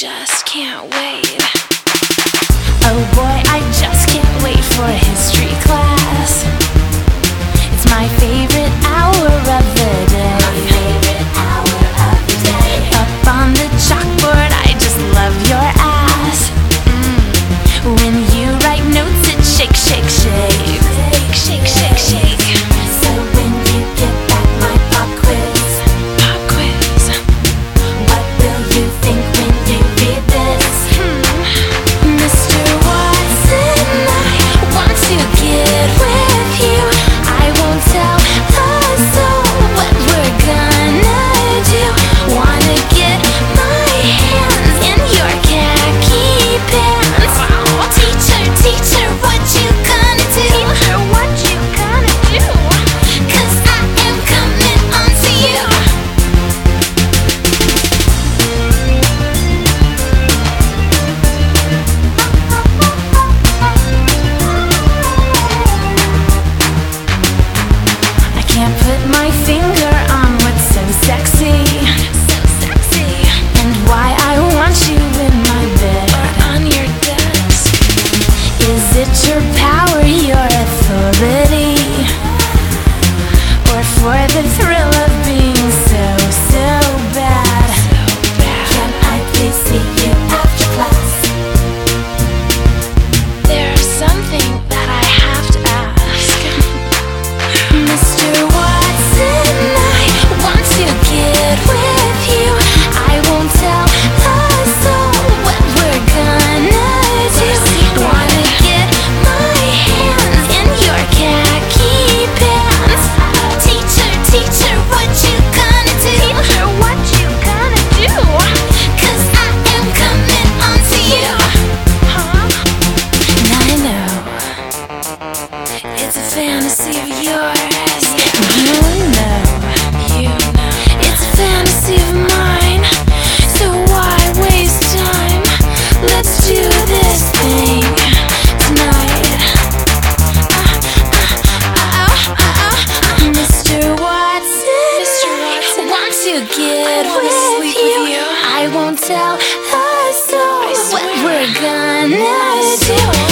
just can't wait. Oh boy, I just can't wait for history class. It's my favorite hour of the day. Up on the chalkboard, I just love your ass. When you write notes, it shake, shake, shake. Shake, shake, shake. So when you get back my pop quiz, what will you think when you read this? Mr. Watson, I want to get with you. I won't tell a soul what we're gonna do. Wanna get my hands in your khaki pants. Teacher, teacher, what you gonna do? Teacher, what you gonna do? 'Cause I am coming on to you. I can't put my finger on what's so sexy. So sexy. And why I want you in my bed. Or on your desk. Is it your power, your authority? Or for the thrill of being so, so bad? Can I please see you after class? There's something that I have to ask. Mr. Watson, I want to get with you. I won't tell a soul what we're gonna do. Wanna get my hands in your khaki pants. Teacher, teacher, what you gonna do? Teacher, what you gonna do? 'Cause I am coming on to you. Huh? And I know it's a fantasy of yours. You know it's a fantasy of mine. So why waste time? Let's do this thing tonight. Mr. Watson, want to get I wanna with sleep you. with you. I won't tell a soul what swear. we're gonna I do. swear.